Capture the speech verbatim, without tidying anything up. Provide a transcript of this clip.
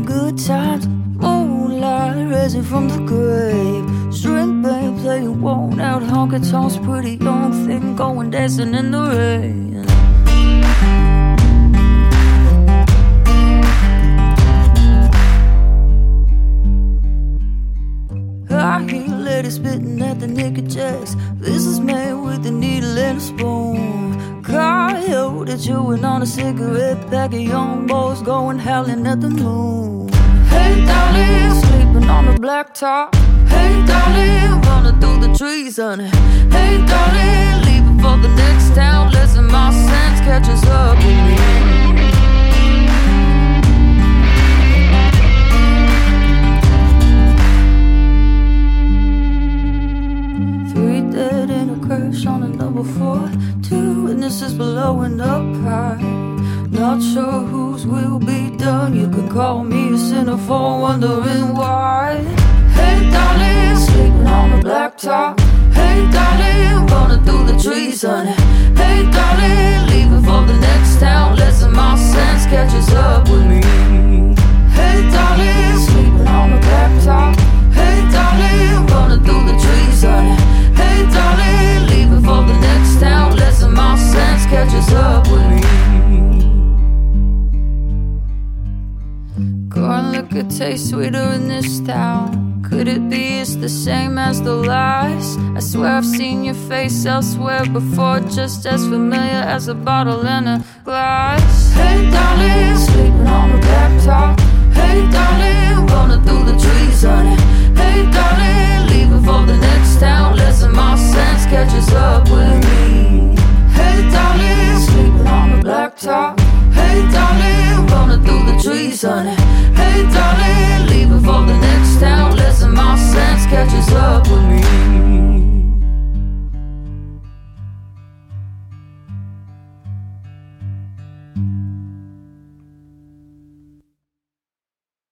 good times, moonlight rising from the grave. String band playing worn out honky tonks, pretty young thing going dancing in the rain. I hear ladies spitting at the naked jacks. This is made with a needle and a spoon. Coyote chewing on a cigarette pack of young boys going howling at the moon. Hey darling, sleeping on the blacktop. Hey darling, running through the trees, honey. Hey darling, leaving for the next town. Listen, my sense catches up with me. Dead in a crash on a number four. Two witnesses blowing up high. Not sure whose will be done. You can call me a sinner for wondering why. Hey darling, sleeping on the blacktop. Hey darling, running through the trees, honey. Hey darling, leaving for the next town. Listen, my sense catches up with me. Hey darling, sleeping on the blacktop. Hey darling, running through the trees, honey. Hey darling, leaving for the next town. Listen, my sense catches up with me. Corn liquor tastes sweeter in this town. Could it be it's the same as the lies? I swear I've seen your face elsewhere before, just as familiar as a bottle and a glass. Hey darling, sleeping on the blacktop. Hey darling, running through the trees, honey. Hey darling,